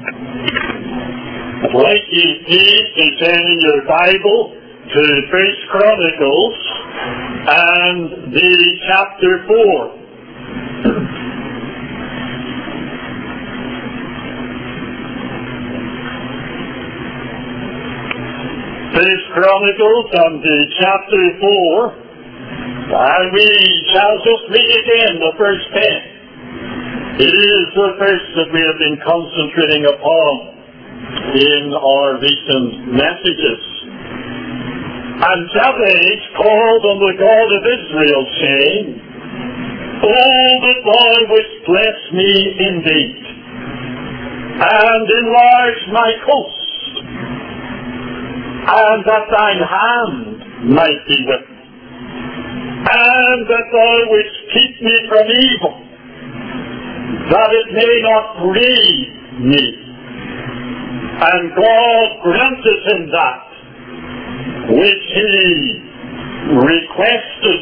I'd like you please to turn in your Bible to 1 Chronicles and the chapter 4. First Chronicles and the chapter 4, and we shall just read again the first 10. It is the verse that we have been concentrating upon in our recent messages. And Jabez called on the God of Israel, saying, "Oh, that thou wouldst bless me indeed, and enlarge my coast, and that thine hand might be with me, and that thou wouldst keep me from evil, that it may not grieve me." And God granted him that which he requested.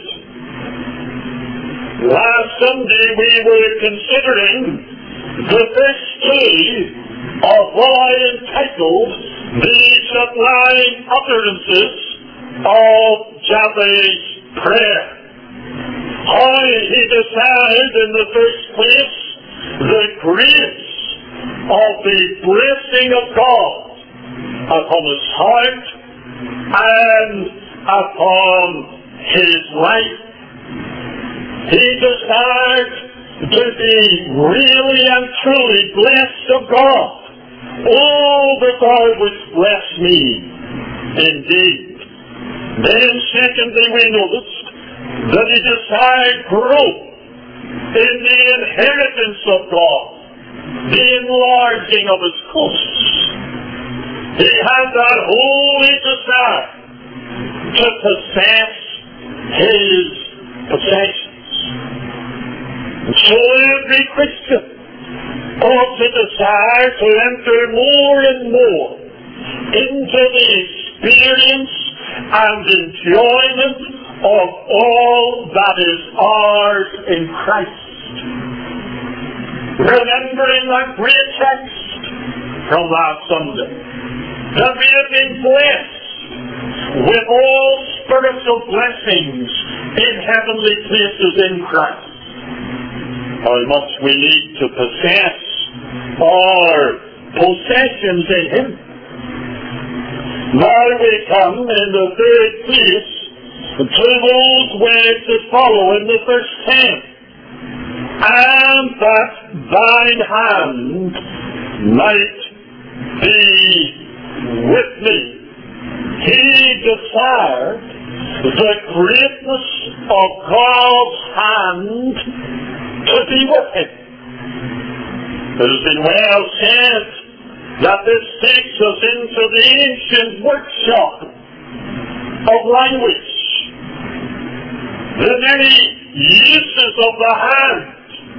Last Sunday we were considering the first two of what I entitled the sublime utterances of Jabez's prayer. How he desired in the first place the grace of the blessing of God upon his heart and upon his life. He desired to be really and truly blessed of God. Oh, that thou wouldst bless me indeed. Then secondly we noticed that he desired growth in the inheritance of God, the enlarging of his coasts. He had that holy desire to possess his possessions. And so every Christian ought to desire to enter more and more into the experience and enjoyment of all that is ours in Christ. Remembering that great text from last Sunday, that we have been blessed with all spiritual blessings in heavenly places in Christ. How much we need to possess our possessions in Him. Now we come in the third place to those words that follow in the verse 10. And that thine hand might be with me. He desired the greatness of God's hand to be with him. It has been well said that this takes us into the ancient workshop of language. The many uses of the hand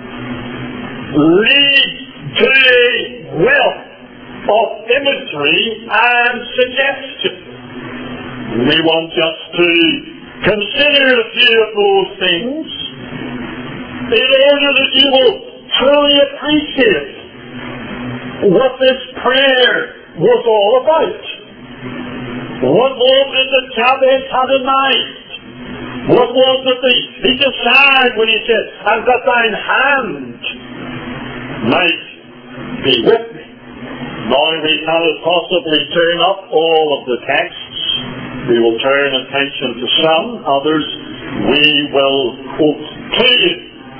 lead to a wealth of imagery and suggestion. We want just to consider a few of those things in order that you will truly appreciate what this prayer was all about. What was it that Jabez had in mind? What was it that he desired when he said, "And that thine hand might be with me"? Now we cannot possibly turn up all of the texts. We will turn attention to some, others we will quote to you.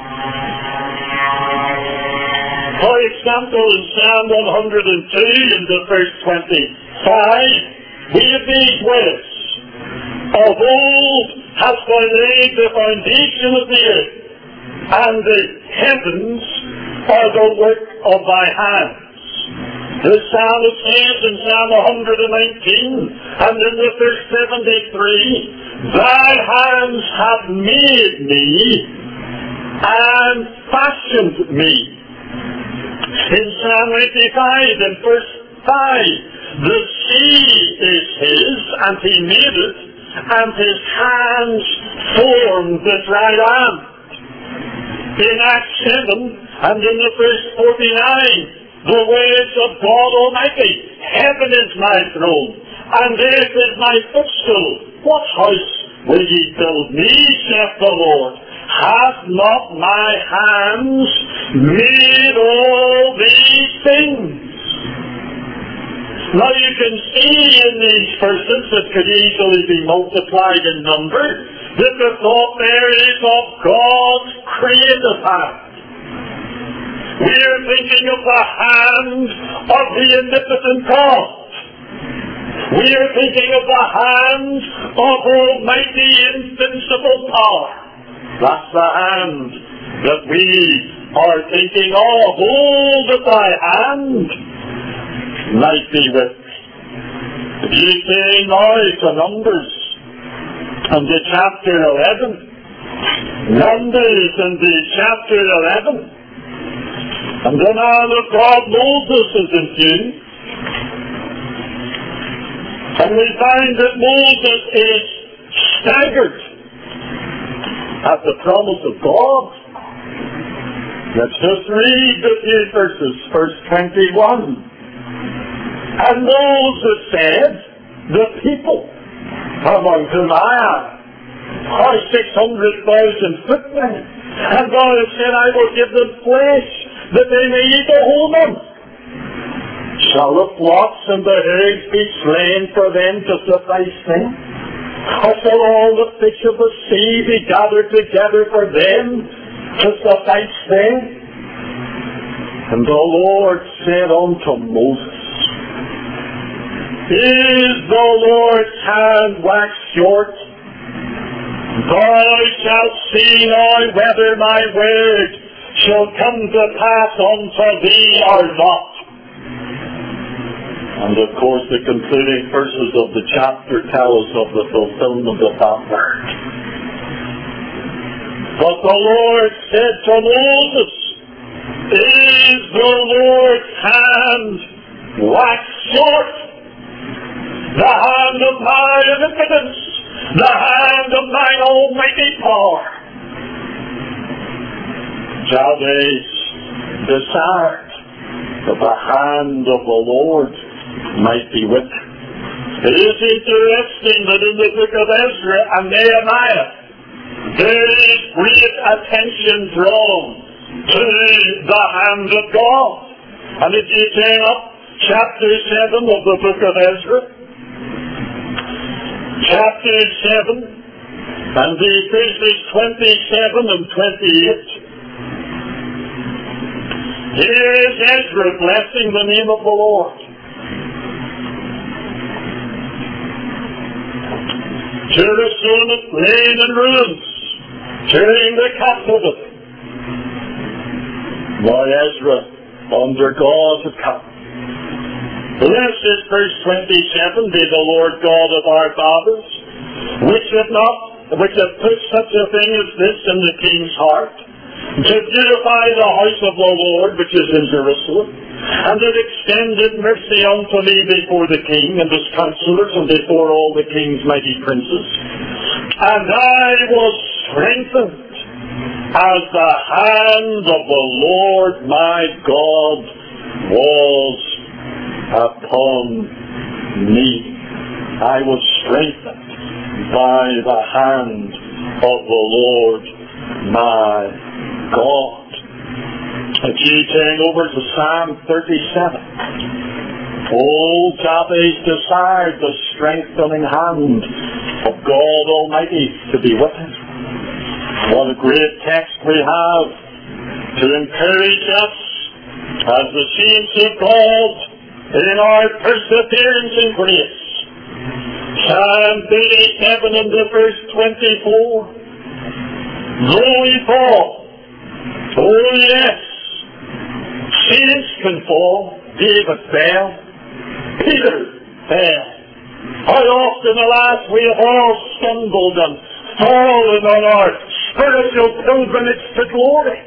For example, in Psalm 102 in the verse 25, we have these words: "Of old hast thou laid the foundation of the earth, and the heavens are the work of thy hands." The psalmist says in Psalm 119 and in the verse 73, "Thy hands have made me and fashioned me." In Psalm 85 and verse 5, "The sea is his, and he made it, and his hands formed the dry land." In Acts 7 and in the verse 49, the ways of God Almighty. Heaven is my throne, and earth is my footstool. What house will ye build me, saith the Lord? Hath not my hands made all these things? Now you can see in these verses that could easily be multiplied in number that the thought there is of God's creative hand. We are thinking of the hand of the omnipotent God. We are thinking of the hand of almighty invincible power. That's the hand that we are thinking of. Hold that thy hand might be with me. If you say now to Numbers and to chapter 11, Numbers and to chapter 11, and the man of God Moses is in view, and we find that Moses is staggered at the promise of God. Let's just read the few verses, verse 21. And Moses said, the people among whom I am are 600,000 footmen. And God has said, I will give them flesh, that they may eat a whole month. Shall the flocks and the herds be slain for them to suffice them? Or shall all the fish of the sea be gathered together for them to suffice them? And the Lord said unto Moses, is the Lord's hand waxed short? Thou shalt see now whether my word shall come to pass unto thee or not. And of course the concluding verses of the chapter tell us of the fulfillment of that word. But the Lord said to Moses, is the Lord's hand waxed short? The hand of my omnipotence, the hand of mine almighty power. Jabez desired that the hand of the Lord might be with him. It is interesting that in the book of Ezra and Nehemiah, there is great attention drawn to the hand of God. And if you turn up chapter 7 of the book of Ezra, chapter 7, and the verses 27 and 28, here is Ezra blessing the name of the Lord. Jerusalem is laid in ruins during the captivity. Now Ezra, under God, had come. Blessed is verse 27, be the Lord God of our fathers, which have put such a thing as this in the king's heart, to beautify the house of the Lord which is in Jerusalem, and it extended mercy unto me before the king and his counselors and before all the king's mighty princes. And I was strengthened as the hand of the Lord my God was upon me. I was strengthened by the hand of the Lord my God. If you turn over to Psalm 37, old Jabez desired the strengthening hand of God Almighty to be with him. What a great text we have to encourage us as the saints of God in our perseverance in grace. Psalm 37 and the verse 24. Though we fall, oh yes, saints can fall. David fell. Peter fell. How often, alas, we have all stumbled and fallen on our spiritual pilgrimage to glory.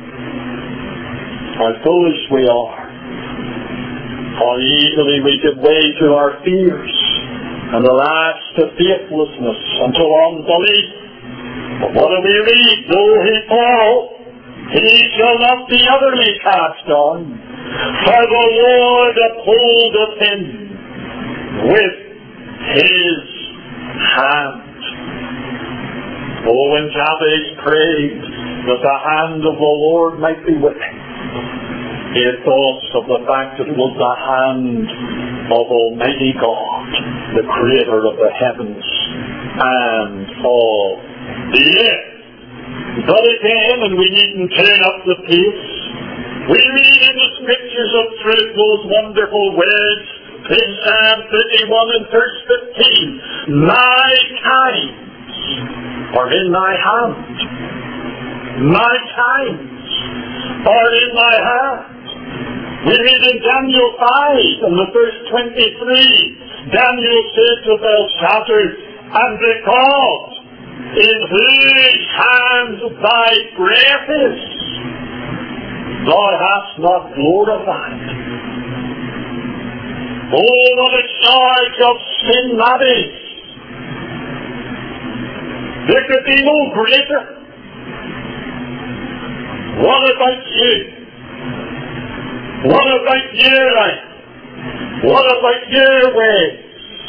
How foolish we are. How easily we give way to our fears, and alas, to faithlessness and to unbelief. But what do we read? Though he fall, he shall not be utterly cast down. For the Lord upholdeth him with his hand. Oh, when Jabez prayed that the hand of the Lord might be with him, he had thoughts of the fact that it was the hand of Almighty God, the Creator of the heavens and of the earth. But again, and we needn't turn up the pace, we read in the Scriptures of truth those wonderful words in Psalm 31 and verse 15. My times are in thy hand. My times are in thy hand. We read in Daniel 5 and the verse 23, Daniel said to Belshazzar, and because in whose hands thy breath is, thou hast not glorified. Oh, what a charge of sin that is. There could be no greater. What about you? What about your life? What about your ways?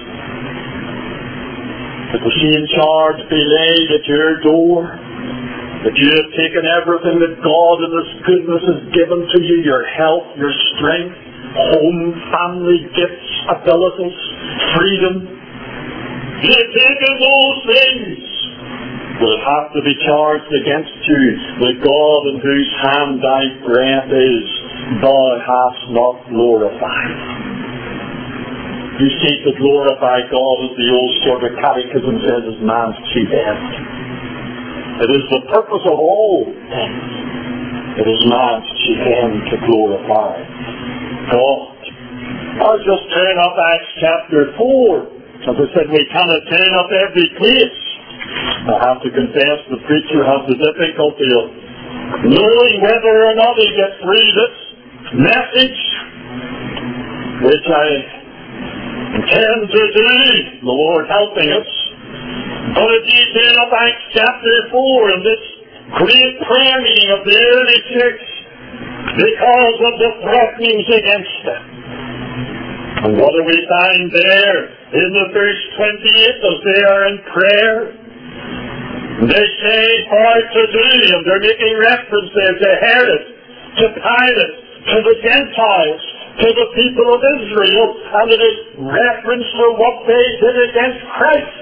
That the sin charge be laid at your door, that you have taken everything that God in His goodness has given to you, your health, your strength, home, family, gifts, abilities, freedom. You have taken those things that have to be charged against you, the God in whose hand thy breath is, thou hast not glorified. You seek to glorify God, as the old sort of catechism says, is man's chief end. It is the purpose of all things. It is man's chief end to glorify God. I'll just turn up Acts chapter 4. As I said, we cannot turn up every place. I have to confess the preacher has the difficulty of knowing whether or not he gets through this message, which I intend to do, the Lord helping us. But if you turn up Acts chapter 4 and this great prayer meeting of the early church because of the threatenings against them. And what do we find there in the verse 28 as they are in prayer? They say, for today, and they're making reference there to Herod, to Pilate, to the Gentiles, to the people of Israel, and it is reference to what they did against Christ.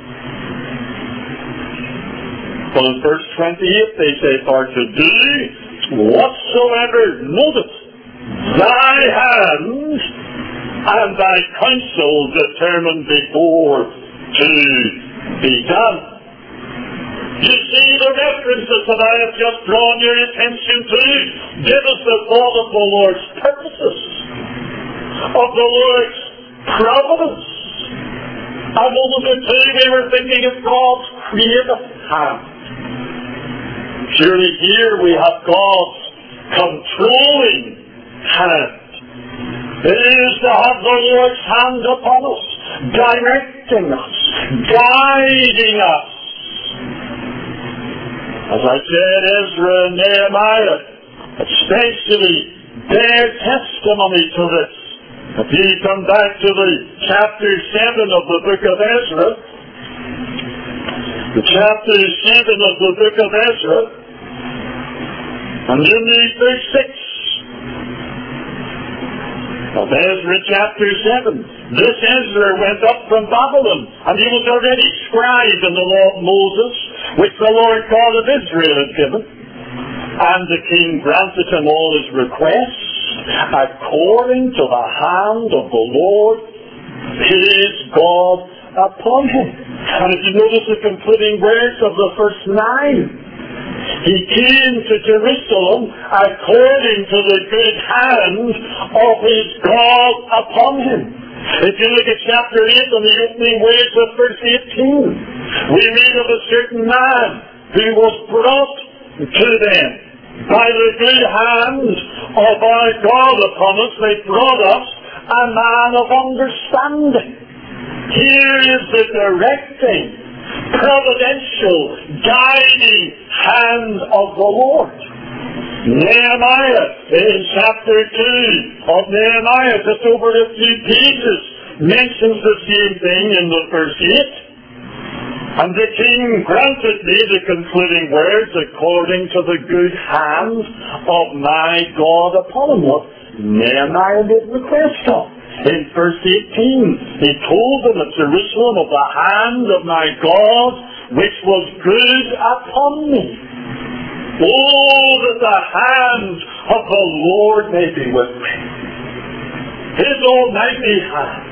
But in verse 28 they say, for today, whatsoever notice thy hand and thy counsel determined before to be done. You see the references that I have just drawn your attention to give us the thought of the Lord's purposes, of the Lord's providence. A moment or two we were thinking of God's creative hand. Surely here we have God's controlling hand. It is to have the Lord's hand upon us, directing us, guiding us. As I said, Ezra and Nehemiah especially bear testimony to this. If you come back to the chapter 7 of the book of Ezra, the chapter 7 of the book of Ezra, and in the verse 6 of Ezra chapter 7, this Ezra went up from Babylon, and he was already scribe in the law of Moses, which the Lord God of Israel had given. And the king granted him all his requests, according to the hand of the Lord, his God, upon him. And if you notice the concluding words of the first 9, he came to Jerusalem according to the good hand of his God upon him. If you look at chapter 8 and the opening words of verse 18, we read of a certain man who was brought to them by the good hand of our God upon us. They brought us a man of understanding. Here is the directing, providential, guiding hand of the Lord. Nehemiah, in chapter 2 of Nehemiah, just over a few pages, mentions the same thing in the verse 8. And the king granted me the concluding words according to the good hand of my God upon him. What Nehemiah made request of. In verse 18, he told them at Jerusalem of the hand of my God, which was good upon me. Oh, that the hand of the Lord may be with me. His almighty hand.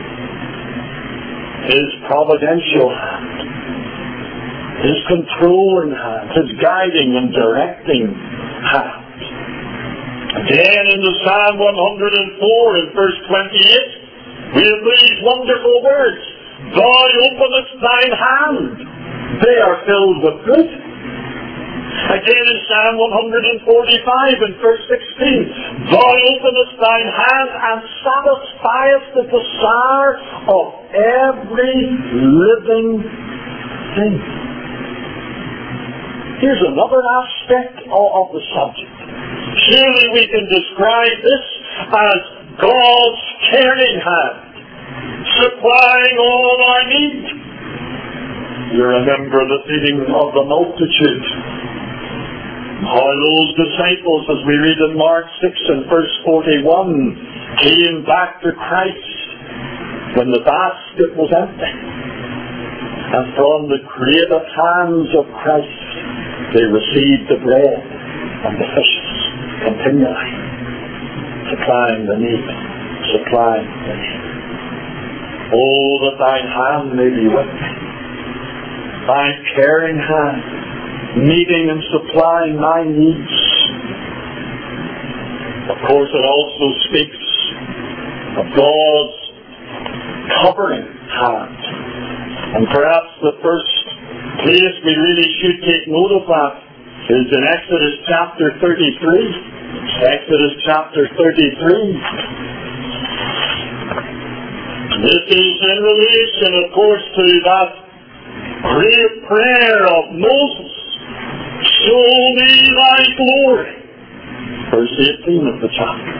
His providential hand. His controlling hand. His guiding and directing hand. Again in the Psalm 104 in verse 28, we have these wonderful words. Thou openest thine hand. They are filled with good. Again in Psalm 145 in verse 16, Thou openest thine hand and satisfiest the desire of every living thing. Here's another aspect of the subject. Surely we can describe this as God's caring hand, supplying all our need. You remember the feeding of the multitude. How those disciples, as we read in Mark 6 and verse 41, came back to Christ when the basket was empty. And from the creative hands of Christ, they received the bread and the fishes continually, supplying the need, supplying the need. Oh, that thine hand may be with me, thy caring hand, meeting and supplying my needs. Of course, it also speaks of God's covering hand. And perhaps the first place we really should take note of that is in Exodus chapter 33. Exodus chapter 33. This is in relation, of course, to that great prayer of Moses. Show me thy glory. Verse 18 of the chapter.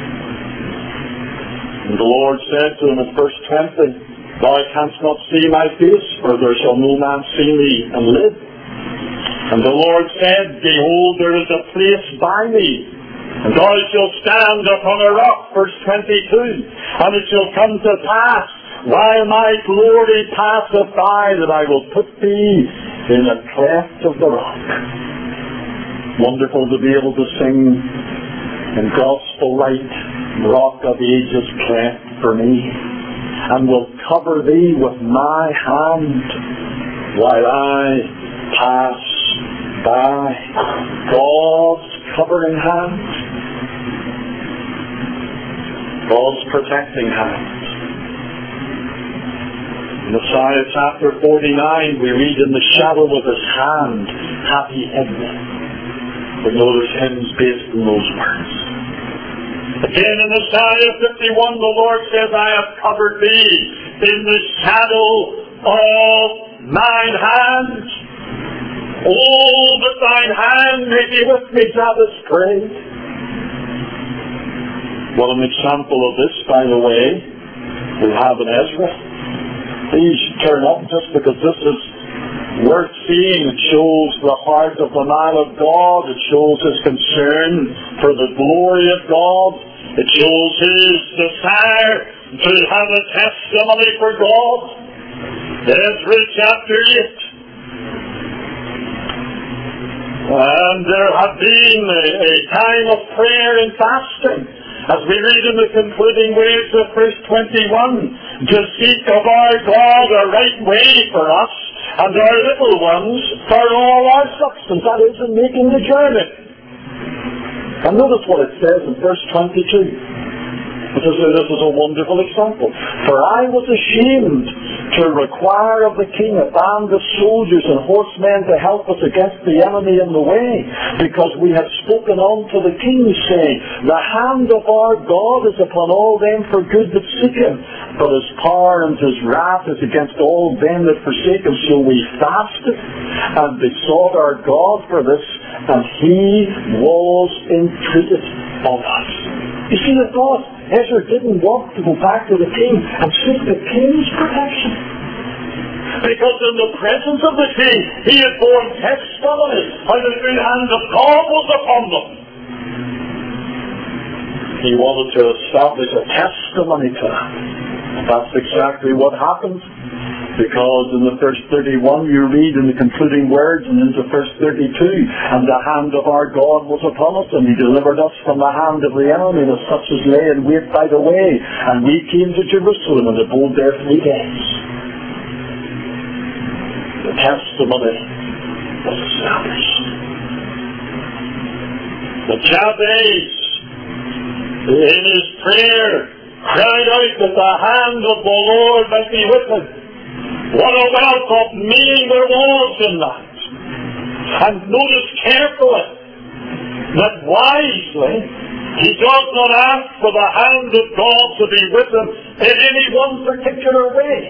And the Lord said to him in verse 20, Thou canst not see my face, for there shall no man see me and live. And the Lord said, Behold, there is a place by me, and thou shalt stand upon a rock, verse 22, and it shall come to pass, while my glory passeth by, that I will put thee in a cleft of the rock. Wonderful to be able to sing in gospel light, Rock of Ages cleft for me, and will cover thee with my hand, while I pass by. God's covering hand, God's protecting hand. In Isaiah chapter 49 we read, In the shadow of his hand hath he hid me. But notice hymns based on those words. Again in Isaiah 51 the Lord says, I have covered thee in the shadow of mine hand. Oh, that thine hand may be with me, Jabez prayed. What an example of this, by the way, we have in Ezra. These turn up just because this is worth seeing. It shows the heart of the man of God. It shows his concern for the glory of God. It shows his desire to have a testimony for God. Ezra chapter 8. And there had been a time of prayer and fasting, as we read in the concluding words of verse 21, to seek of our God a right way for us, and our little ones for all our substance, that is, in making the journey. And notice what it says in verse 22. This is a wonderful example. For I was ashamed to require of the king a band of soldiers and horsemen to help us against the enemy in the way, because we had spoken unto the king, saying, the hand of our God is upon all them for good that seek him, but his power and his wrath is against all them that forsake him. So we fasted and besought our God for this, and he was entreated of us. You see, the thought, Ezra didn't want to go back to the king and seek the king's protection, because in the presence of the king he had borne testimony how the good hand of God was upon them. He wanted to establish a testimony to that. That's exactly what happened, because in the verse 31 you read in the concluding words, and into verse 32, and the hand of our God was upon us, and he delivered us from the hand of the enemy, and such as lay in wait by the way, and we came to Jerusalem and abode there 3 days. The testimony was established. But Jabez, in his prayer, cried out that the hand of the Lord might be with him. What a wealth of meaning there was in that. And notice carefully that wisely he does not ask for the hand of God to be with him in any one particular way.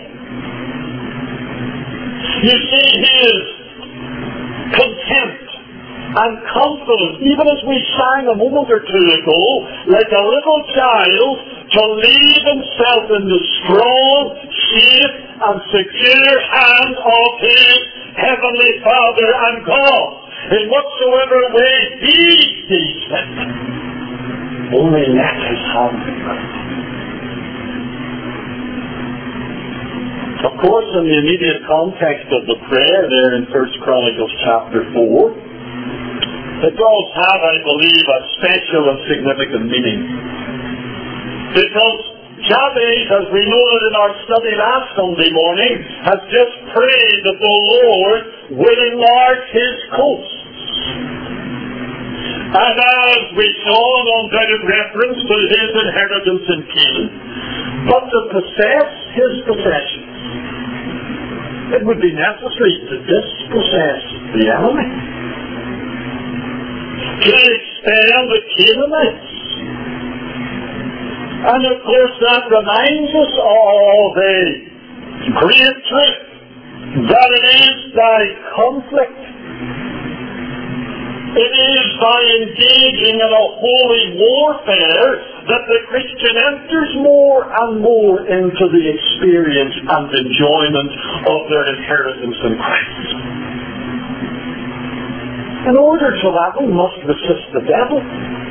You see, he is content and confident, even as we sang a moment or two ago, like a little child, to leave himself in the strong, safe, and secure hand of his Heavenly Father and God, in whatsoever way he sees fit. Only let his hand be with him. Of course, in the immediate context of the prayer there in 1 Chronicles chapter 4, it does have, I believe, a special and significant meaning. Because Jabez, as we noted in our study last Sunday morning, has just prayed that the Lord will enlarge his coasts. And as we saw, an undoubted reference to his inheritance in Canaan, but to possess his possessions, it would be necessary to dispossess the enemy, to expel the Canaanites. And of course that reminds us of a great truth, that it is by conflict, it is by engaging in a holy warfare that the Christian enters more and more into the experience and enjoyment of their inheritance in Christ. In order to that, we must resist the devil.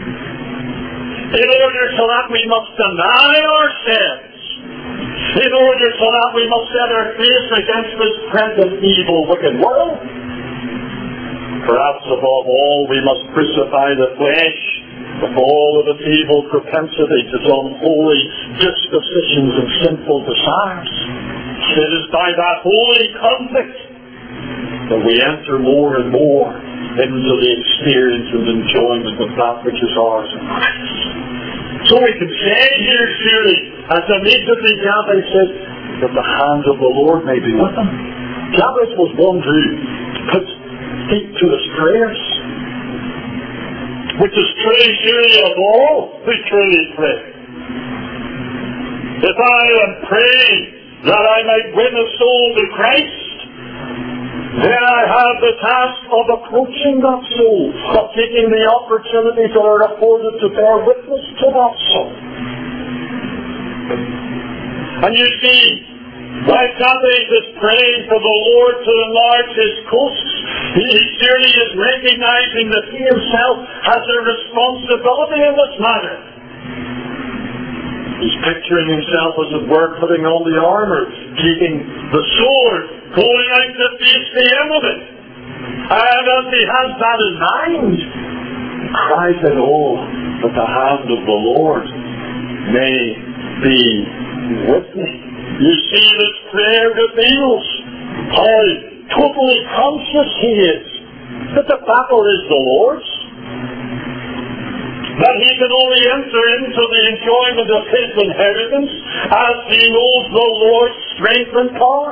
In order to that, we must deny ourselves. In order to that, we must set our face against this present evil, wicked world. Perhaps above all, we must crucify the flesh with all of its evil propensities, its unholy dispositions and sinful desires. It is by that holy conflict that we enter more and more into the experience and enjoyment of that which is ours in Christ. So we can say here, surely, as immediately Jabez says, that the hand of the Lord may be with him. Jabez was one who put feet to his prayers, which is true, surely, of all who truly pray. If I am praying that I might win a soul to Christ, then I have the task of approaching that soul, of taking the opportunities that are afforded to bear witness to that soul. And you see, while Jabez is praying for the Lord to enlarge his coasts, he surely is recognizing that he himself has a responsibility in this matter. He's picturing himself, as it were, putting on the armor, keeping the sword, going out to face the enemy. And as he has that in mind, he cries out, "Oh, that the hand of the Lord may be with me." You see, this prayer reveals how totally conscious he is that the battle is the Lord's. that he can only enter into the enjoyment of his inheritance as he knows the Lord's strength and power.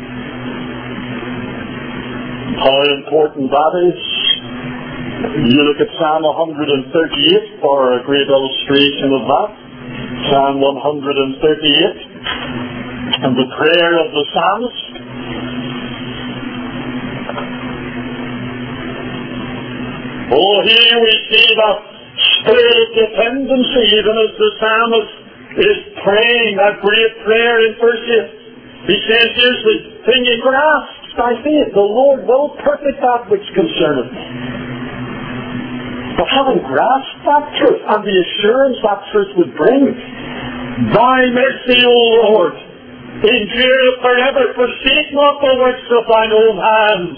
How important that is. You look at Psalm 138 for a great illustration of that. Psalm 138 and the prayer of the psalmist. Oh, here we see that spirit of dependency, even as the psalmist is praying that great prayer in verse 8. He says, here's the thing you grasp by faith. The Lord will perfect that which concerneth me. But having grasped that truth and the assurance that truth would bring, thy mercy, O Lord, endureth forever. Forsake not the works of thine own hands.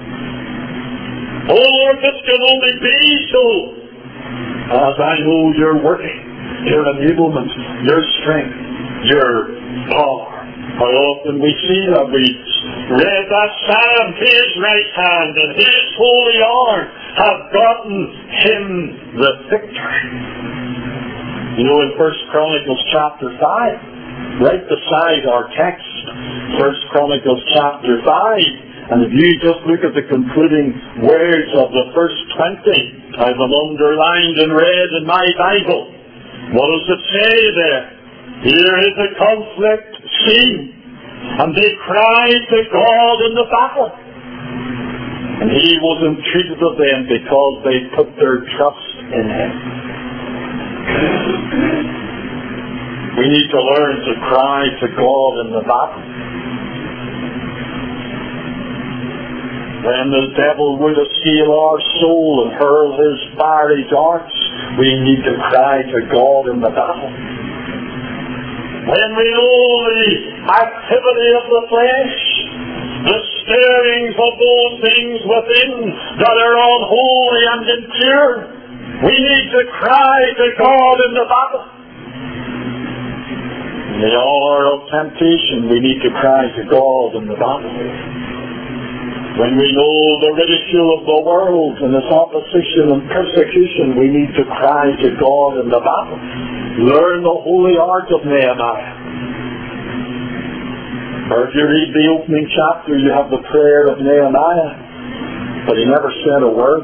O Lord, this can only be so as I know you're working, your enablement, your strength, your power. How often we see that we read that psalm, his right hand and his holy arm have gotten him the victory. You know, in 1 Chronicles chapter 5, right beside our text, 1 Chronicles chapter 5, and if you just look at the concluding words of the first 20, I have them underlined in red in my Bible. What does it say there? Here is a conflict scene, and they cried to God in the battle. And he was entreated of them because they put their trust in him. We need to learn to cry to God in the battle. When the devil would assail our soul and hurl his fiery darts, we need to cry to God in the battle. When we know the activity of the flesh, the stirrings of those things within that are unholy and impure, we need to cry to God in the battle. In the hour of temptation, we need to cry to God in the battle. When we know the ridicule of the world and its opposition and persecution, we need to cry to God in the battle. Learn the holy art of Nehemiah. Or if you read the opening chapter, you have the prayer of Nehemiah, but he never said a word.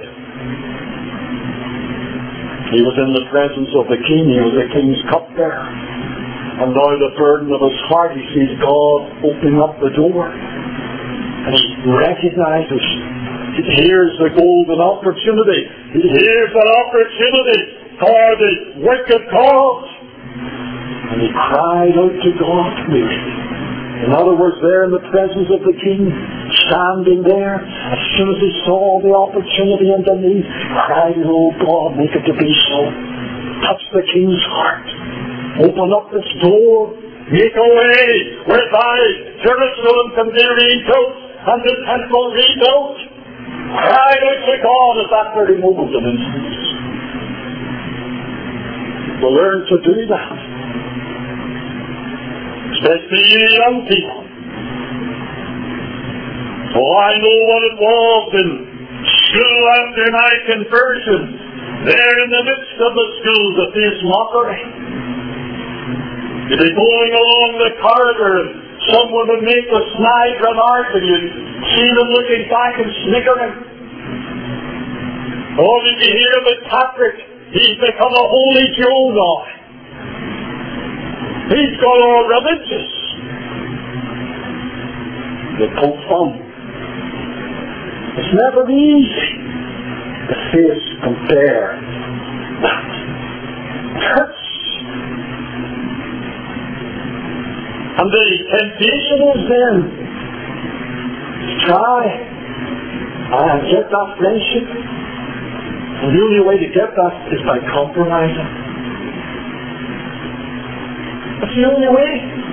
He was in the presence of the king. He was the king's cupbearer. And now the burden of his heart, he sees God opening up the door. And he recognizes, here's the golden opportunity. Here's an opportunity for the work of God. And he cried out to God to me. In other words, there in the presence of the king, standing there, as soon as he saw the opportunity and the need, cried, oh God, make it to be so. Touch the king's heart. Open up this door. Make a way whereby Jerusalem can be rebuilt and the temple rebuilt. Cried out to God at that very moment of instance. To learn to do that. Especially you young people. Oh, I know what it was in school after my conversion. There in the midst of the school to face mockery. You'd be going along the corridor and someone would make a snide remark and you'd see them looking back and snickering. Oh, did you hear about Patrick? He's become a holy Joe now. He's got all religious. The poke fun. It's never easy to face, compare that. It hurts. And the temptation is then to try and get that friendship. And the only way to get that is by compromising. That's the only way.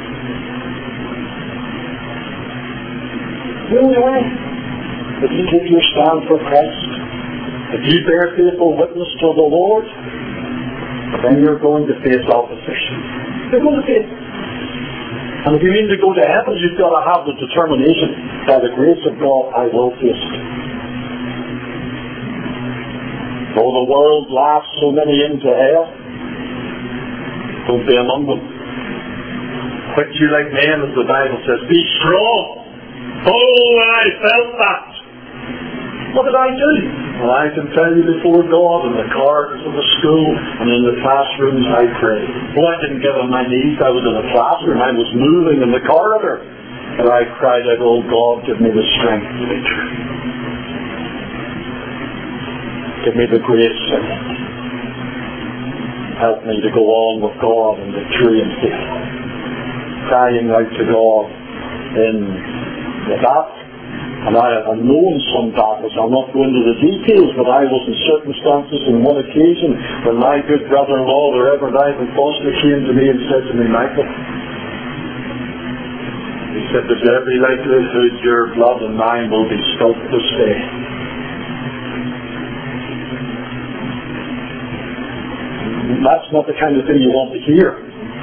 The only way. If you take your stand for Christ, if you bear faithful witness to the Lord, then you're going to face opposition. You're going to face. And if you mean to go to heaven, you've got to have the determination, by the grace of God, I will face it. Though the world laughs so many into hell, don't be among them. Quit you like men, as the Bible says. Be strong. Oh, I felt that. What did I do? Well, I can tell you before God, in the corridors of the school and in the classrooms, I prayed. Well, I didn't get on my knees. I was in a classroom. I was moving in the corridor. And I cried out, oh God, give me the strength to be true. Give me the grace in it. Help me to go on with God in the true and faith. Crying out to God in that. And I have known some battles. I'll not go into the details, but I was in circumstances on one occasion when my good brother-in-law, the Reverend Ivan Foster, came to me and said to me, Michael, he said, there's every likelihood your blood and mine will be spilt this day. That's not the kind of thing you want to hear.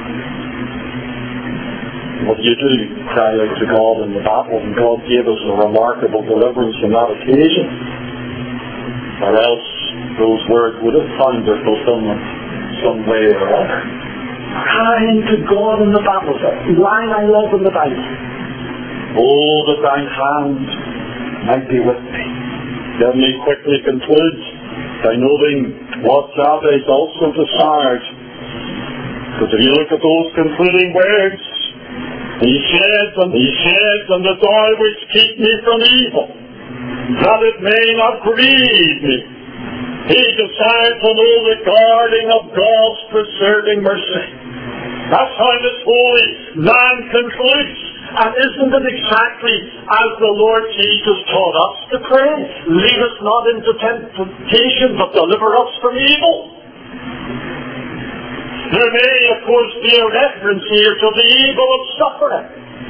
What you do, cry out to God in the battle, and God gave us a remarkable deliverance on that occasion. Or else those words would have found their fulfillment some way or other. Crying to God in the battle, line I love in the Bible. Oh, that thine hand might be with me. Let me quickly conclude by noting what Jabez also desired. Because if you look at those concluding words, he says, and the door which keep me from evil, that it may not grieve me. He desired to know the guarding of God's preserving mercy. That's how this holy man concludes. And isn't it exactly as the Lord Jesus taught us to pray? Lead us not into temptation, but deliver us from evil. There may, of course, be a reference here to the evil of suffering.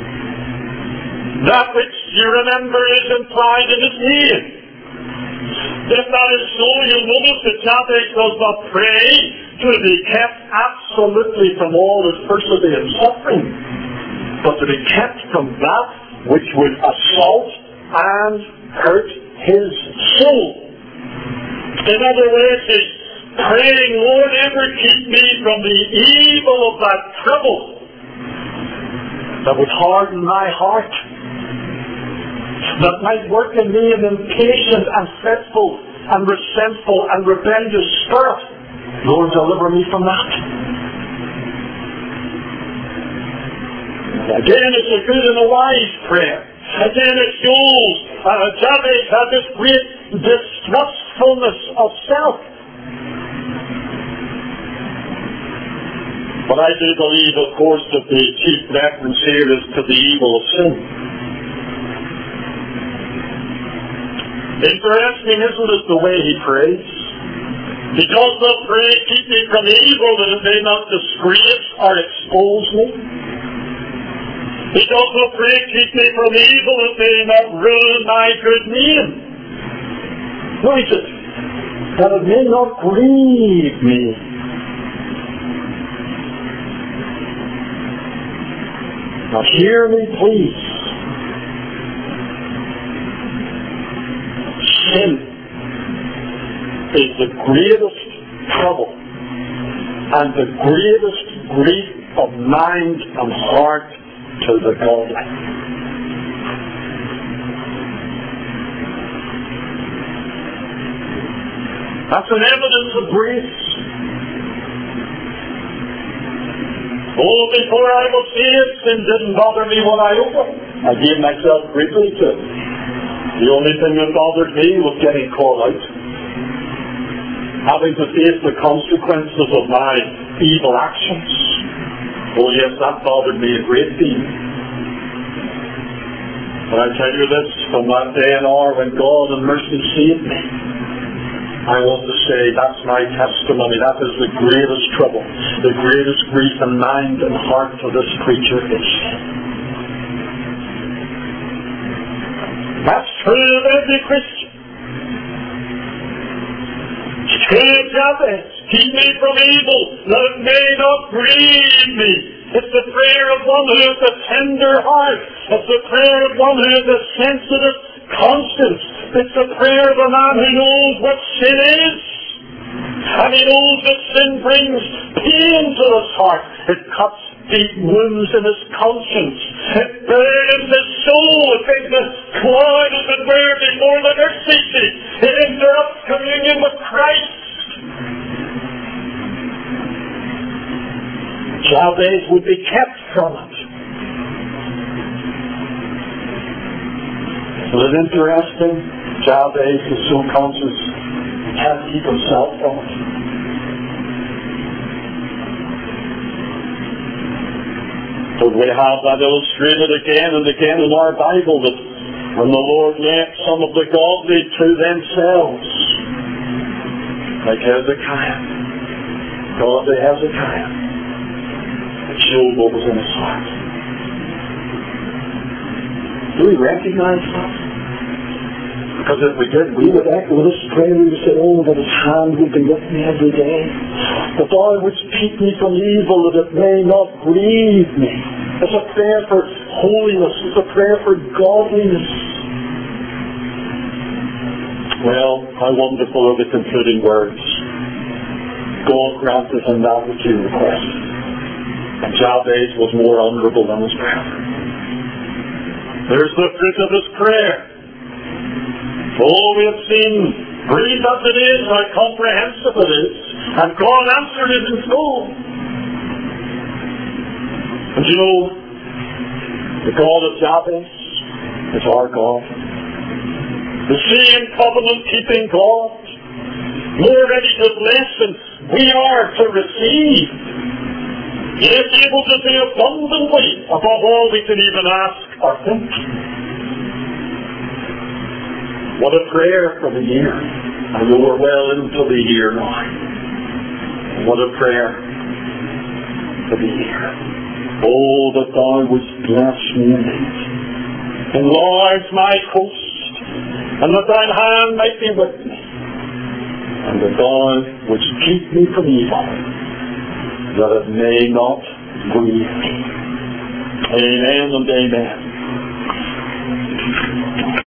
That which, you remember, is implied in his name. If that is so, you'll notice that Jabez does not pray to be kept absolutely from all adversity and suffering, but to be kept from that which would assault and hurt his soul. In other words, he's praying, Lord, ever keep me from the evil of that trouble that would harden my heart, that might work in me an impatient and fretful and resentful and rebellious spirit. Lord, deliver me from that. Again, it's a good and a wise prayer. Again, it shows Jabez had this great distrustfulness of self. But I do believe, of course, that the chief reference here is to the evil of sin. Interesting, isn't it, the way he prays? He does not pray, keep me from evil, that it may not disgrace or expose me. He does not pray, keep me from evil, that it may not ruin my good name. No, he says, that it may not grieve me. Now hear me, please. Sin is the greatest trouble and the greatest grief of mind and heart to the godly. That's an evidence of grace. Oh, before I was saved, sin didn't bother me when I opened. I gave myself greatly to it. The only thing that bothered me was getting caught out. Having to face the consequences of my evil actions. Oh yes, that bothered me a great deal. But I tell you this, from that day and hour when God in mercy saved me, I want to say that's my testimony. That is the greatest trouble, the greatest grief in mind and heart to this creature is sin. That's true of every Christian. It's true of Jabez. Keep me from evil, that it may not grieve me. It's the prayer of one who has a tender heart. It's the prayer of one who has a sensitive conscience. It's the prayer of a man who knows what sin is. And he knows that sin brings pain to his heart. It cuts deep wounds in his conscience. It burdens his soul. It makes the cloud, as it were, before the mercy seat. It interrupts communion with Christ. Jabez would be kept from it. Isn't it interesting? Jabez is so conscious he can't keep himself from it. But we have that illustrated again and again in our Bible, that when the Lord left some of the godly to themselves, like Hezekiah, godly Hezekiah, it showed what was in his heart. Do we recognize that? Because if we did, we would echo this prayer. We would say, oh, that his hand would be with me every day. That thou wouldst keep me from evil, that it may not grieve me. It's a prayer for holiness. It's a prayer for godliness. Well, how wonderful are the concluding words. God granted him that which he requested. And Jabez was more honourable than his brother. There's the fruit of his prayer. Oh, we have seen, brief as it is, how comprehensive it is. And God answered it in full. And you know, the God of Jabez is our God. The same covenant-keeping God, more ready to bless than we are to receive. He is able to do abundantly above all we can even ask or think. What a prayer for the year. I know we're well into the year now. What a prayer for the year. Oh, that thou wouldst bless me indeed. Enlarge my coast, and that thine hand might be with me, and that thou wouldst keep me from evil, that it may not grieve me. Amen and amen.